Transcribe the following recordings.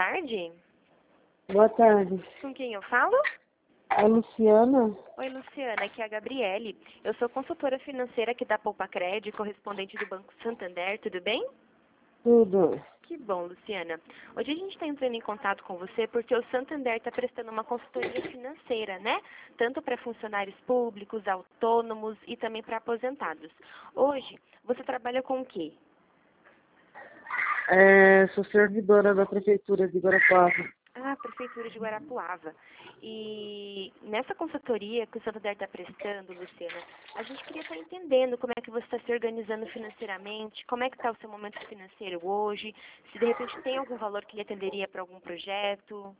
tarde. Boa tarde. Com quem eu falo? A Luciana? Oi, Luciana, aqui é a Gabriele. Eu sou consultora financeira aqui da Poupa Cred, correspondente do Banco Santander, tudo bem? Tudo. Que bom, Luciana. Hoje a gente está entrando em contato com você porque o Santander está prestando uma consultoria financeira, né? Tanto para funcionários públicos, autônomos e também para aposentados. Hoje, você trabalha com o quê? Sou servidora da Prefeitura de Guarapuava. Ah, Prefeitura de Guarapuava. E nessa consultoria que o Santander está prestando, Luciana, a gente queria estar entendendo como é que você está se organizando financeiramente, como é que está o seu momento financeiro hoje, se de repente tem algum valor que lhe atenderia para algum projeto,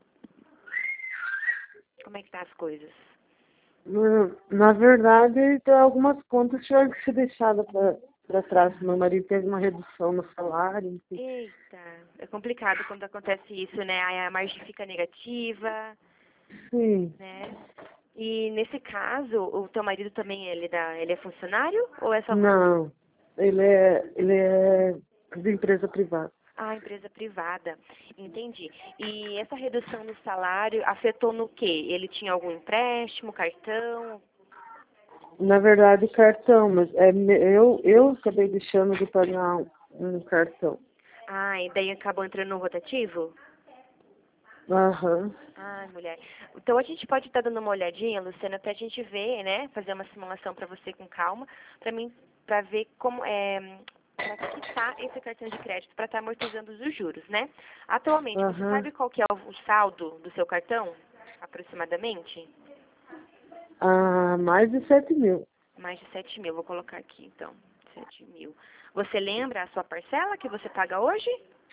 como é que tá as coisas? Na verdade, tem algumas contas que tiveram que ser deixadas para trás. Meu marido teve uma redução no salário. Enfim. Eita, é complicado quando acontece isso, né? Aí a margem fica negativa, Sim. né? E nesse caso, o teu marido também, ele é funcionário ou é só você? Não. Ele é de empresa privada. Ah, empresa privada. Entendi. E essa redução no salário afetou no quê? Ele tinha algum empréstimo, cartão? Na verdade, cartão, mas eu acabei deixando de pagar um cartão. Ah, e daí acabou entrando no rotativo? Aham. Ai, mulher. Então a gente pode estar dando uma olhadinha, Luciana, pra gente ver, né? Fazer uma simulação pra você com calma, pra mim, pra ver como para quitar esse cartão de crédito para estar amortizando os juros, né? Atualmente, você Aham. sabe qual que é o saldo do seu cartão, aproximadamente? Mais de 7.000. Mais de 7.000, vou colocar aqui então, 7.000. Você lembra a sua parcela que você paga hoje?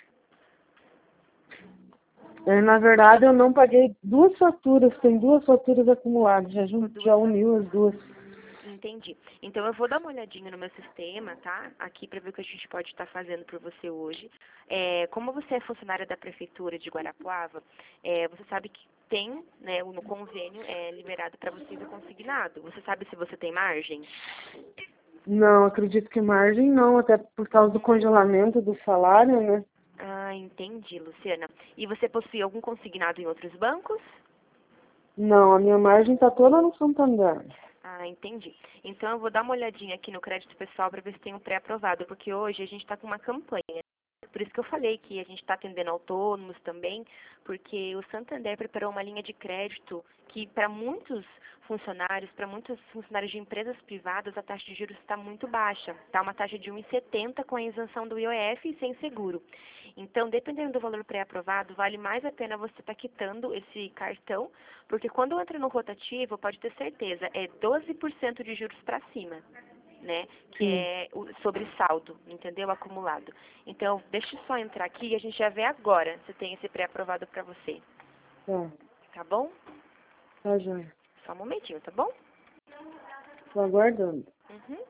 Na verdade, eu não paguei duas faturas, tem duas faturas acumuladas, Ficou já duas. uniu as duas. Entendi. Então eu vou dar uma olhadinha no meu sistema, tá? Aqui para ver o que a gente pode estar fazendo por você hoje. Como você é funcionária da prefeitura de Guarapuava, você sabe que tem, né, no convênio liberado para vocês o consignado. Você sabe se você tem margem? Não, acredito que margem não, até por causa do congelamento do salário, né? Ah, entendi, Luciana. E você possui algum consignado em outros bancos? Não, a minha margem está toda no Santander. Ah, entendi. Então eu vou dar uma olhadinha aqui no crédito pessoal para ver se tem um pré-aprovado, porque hoje a gente está com uma campanha. Por isso que eu falei que a gente está atendendo autônomos também, porque o Santander preparou uma linha de crédito que para muitos funcionários, para muitos funcionários de empresas privadas, a taxa de juros está muito baixa. Está uma taxa de 1,70 com a isenção do IOF e sem seguro. Então, dependendo do valor pré-aprovado, vale mais a pena você estar quitando esse cartão, porque quando entra no rotativo, pode ter certeza, é 12% de juros para cima, né? Que Sim. é sobre saldo, entendeu? Acumulado. Então, deixa eu só entrar aqui e a gente já vê agora se tem esse pré-aprovado para você. Tá, Tá bom? tá já. Só um momentinho, tá bom? Tô aguardando. Uhum.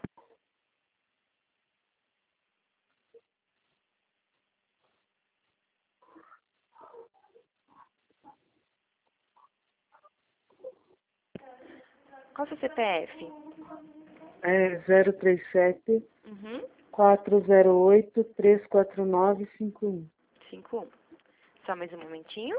Qual é o seu CPF? 037 Uhum. 408 34951. 51. Só mais um momentinho.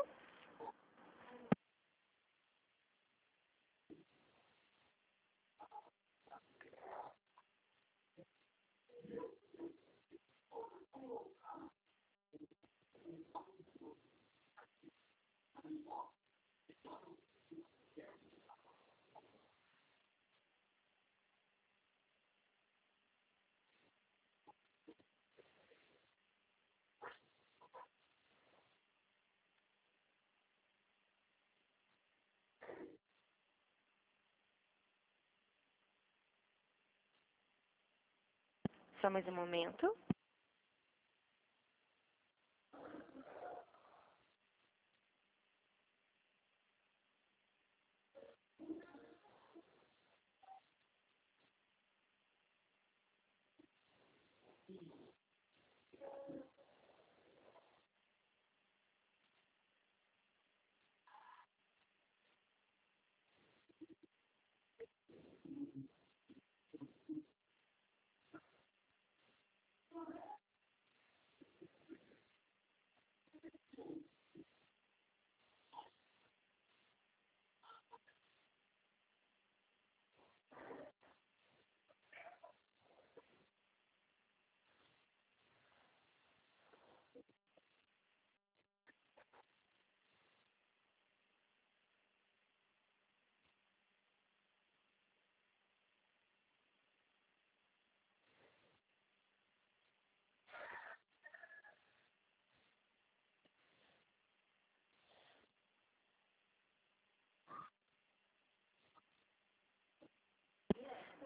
Só mais um momento.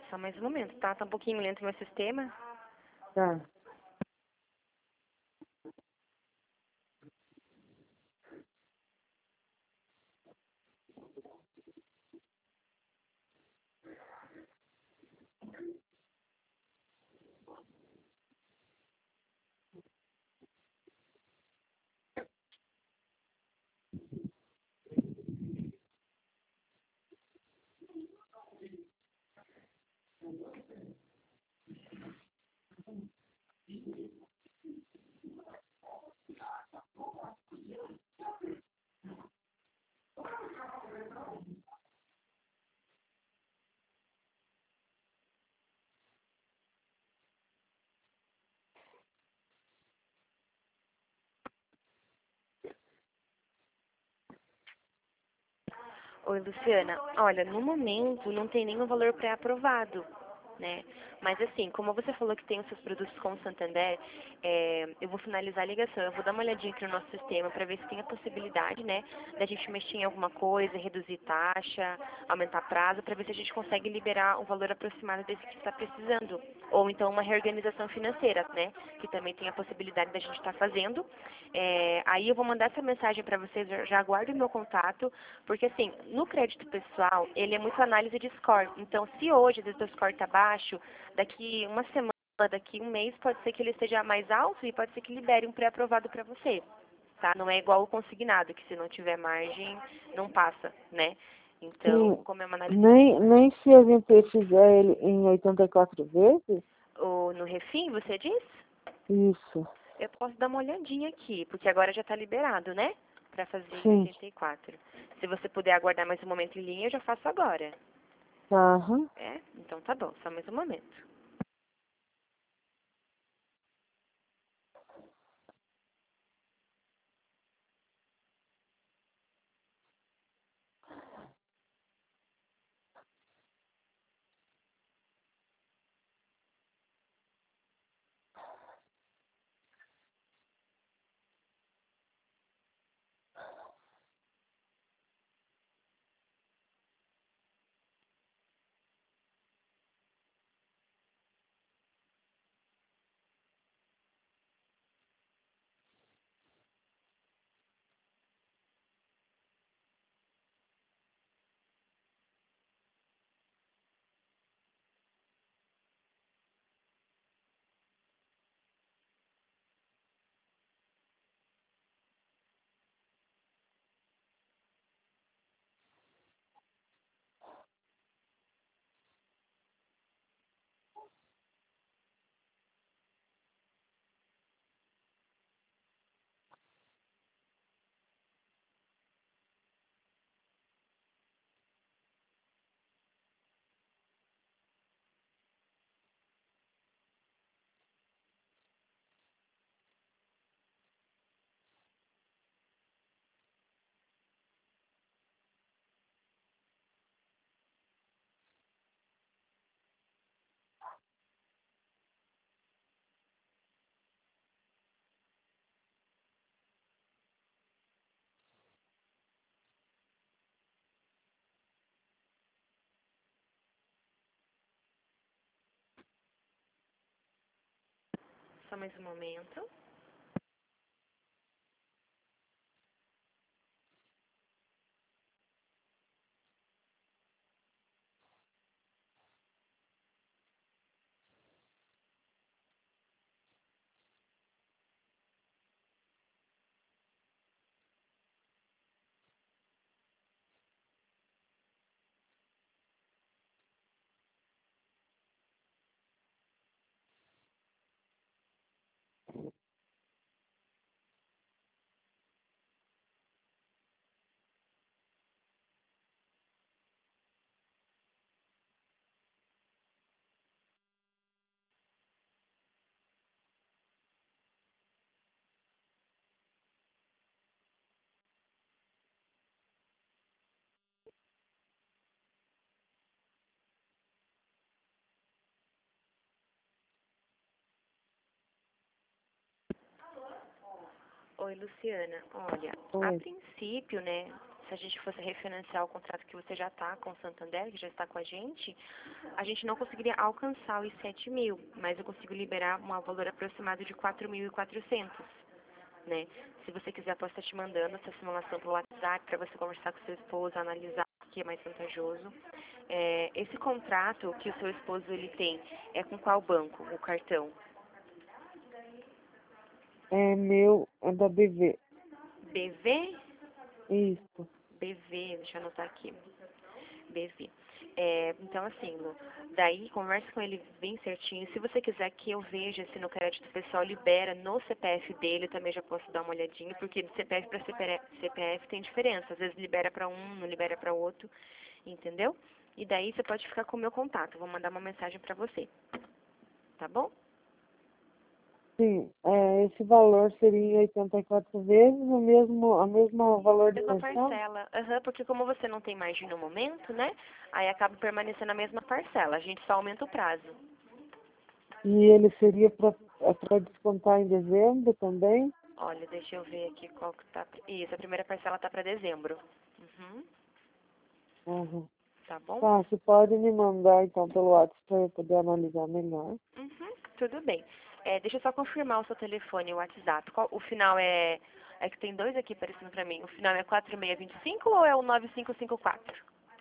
Só mais um momento, tá? Tá um pouquinho lento o meu sistema. Tá. Oi, Luciana. Olha, no momento não tem nenhum valor pré-aprovado, né? Mas assim, como você falou que tem os seus produtos com o Santander, eu vou finalizar a ligação. Eu vou dar uma olhadinha aqui no nosso sistema para ver se tem a possibilidade, né, da gente mexer em alguma coisa, reduzir taxa, aumentar prazo, para ver se a gente consegue liberar um valor aproximado desse que está precisando. Ou então uma reorganização financeira, né, que também tem a possibilidade da gente estar fazendo. Aí eu vou mandar essa mensagem para vocês, já aguardo o meu contato, porque assim, no crédito pessoal, ele é muito análise de score. Então, se hoje o seu score está baixo, daqui uma semana, daqui um mês, pode ser que ele esteja mais alto e pode ser que libere um pré-aprovado para você, tá? Não é igual o consignado, que se não tiver margem, não passa, né? Então, Sim. como é uma análise Nem se a gente fizer ele em 84 vezes? ou no refim, você diz? Isso. Eu posso dar uma olhadinha aqui, porque agora já está liberado, né? Para fazer em Sim. 84. Se você puder aguardar mais um momento em linha, eu já faço agora. Aham. É? Então tá bom, só mais um momento. Só mais um momento. Oi, Luciana. Olha, a Oi. princípio, né, se a gente fosse refinanciar o contrato que você já está com o Santander, que já está com a gente não conseguiria alcançar os 7 mil, mas eu consigo liberar um valor aproximado de 4.400, né? Se você quiser, posso estar te mandando essa simulação pelo WhatsApp para você conversar com seu esposo, analisar o que é mais vantajoso. Esse contrato que o seu esposo ele tem é com qual banco, o cartão? É meu, é da BV. BV? Isso. BV, deixa eu anotar aqui. BV. Então, assim, Lu, daí conversa com ele bem certinho. Se você quiser que eu veja se no crédito pessoal libera no CPF dele, também já posso dar uma olhadinha, porque de CPF para CPF tem diferença. Às vezes libera para um, não libera para outro, entendeu? E daí você pode ficar com o meu contato. Vou mandar uma mensagem para você. Tá bom? Sim, esse valor seria em 84 vezes a mesmo valor de Mesma parcela? parcela. Aham, porque como você não tem margem no momento, né? Aí acaba permanecendo a mesma parcela. A gente só aumenta o prazo. E ele seria para descontar em dezembro também? Olha, deixa eu ver aqui qual que tá. Isso, a primeira parcela tá para dezembro. Uhum, Uhum. tá bom? Tá, você pode me mandar então pelo WhatsApp para eu poder analisar melhor. Uhum, tudo bem. Deixa eu só confirmar o seu telefone e o WhatsApp. O final é. É que tem dois aqui aparecendo pra mim. O final é 4625 ou é o 9554?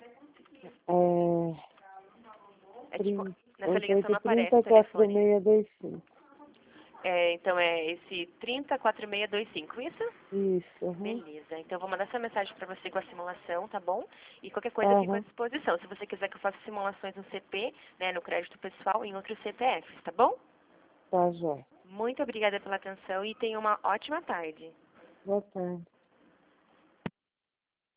É, É tipo, nessa ligação não aparece o 8830 telefone. 4625. Então é esse 304625, isso? Isso, aham. Beleza. Então eu vou mandar essa mensagem pra você com a simulação, tá bom? E qualquer coisa eu fico à Aham, disposição. Se você quiser que eu faça simulações no CP, né, no crédito pessoal e em outros CPFs, tá bom? tá, jóia. Muito obrigada pela atenção e tenha uma ótima tarde. Boa tarde.